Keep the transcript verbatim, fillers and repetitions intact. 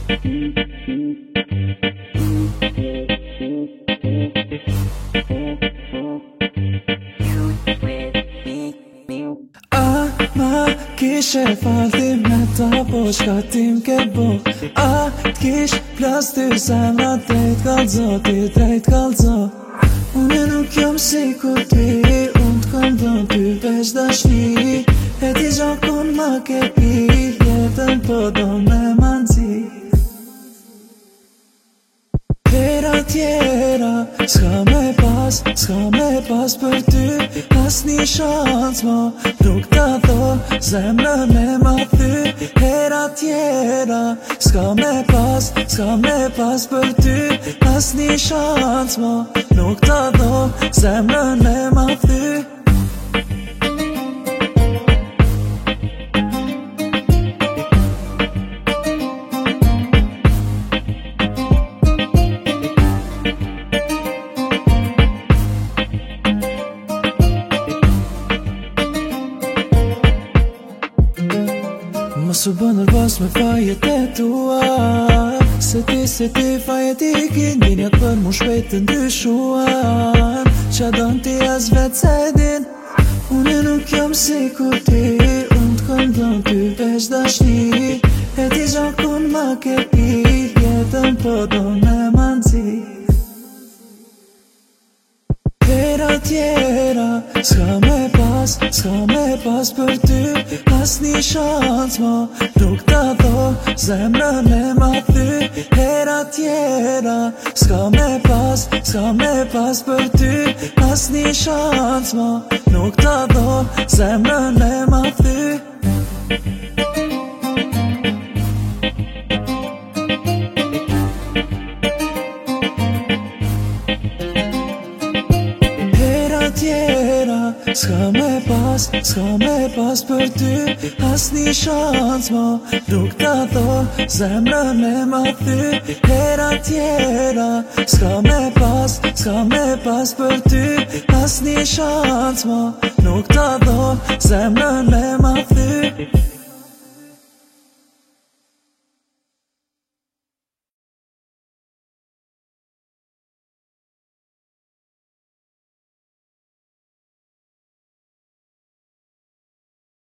A ma kishe falti me ta po shka tim ke bo. A t'kish plas ty zemra drejt kalzo, ti drejt kalzo. Une nuk jom si kur ti, unë t'kom don ty veç dashni. E ti gjakun ma ke pi, jetën po do me manzi. Hera tjera, s'ka me pas, s'ka me pas për ty. As një shans mo, nuk ta tho, zemrën me ma thy. Hera tjera, s'ka me pas, s'ka me pas për ty. As një shans mo, nuk ta tho, zemrën me ma thy. Mos u bë nervoz me fajet e tua, se ti, se ti fajet i kin, dinjat për mu shpejt të ndryshuan. Qa don ti as vet se din, une nuk jom si kur ti, unë t'kom don ty veç dashni. E ti gjakun ma ke pi, jetën po do me manzi. Hera tjera, s'ka me pas, s'ka me pas për ty. As një shans mo, nuk ta tho, zemrën me ma thy. Hera tjera, s'ka me pas, s'ka me pas për ty. As një shans mo, nuk ta tho, zemrën me ma thy. S'ka me pas, s'ka me pas për ty. As një shans mo, nuk ta tho, zemrën me ma thy. Hera tjera, s'ka me pas, s'ka me pas për ty. As një shans mo, nuk ta tho, zemrën me ma thy.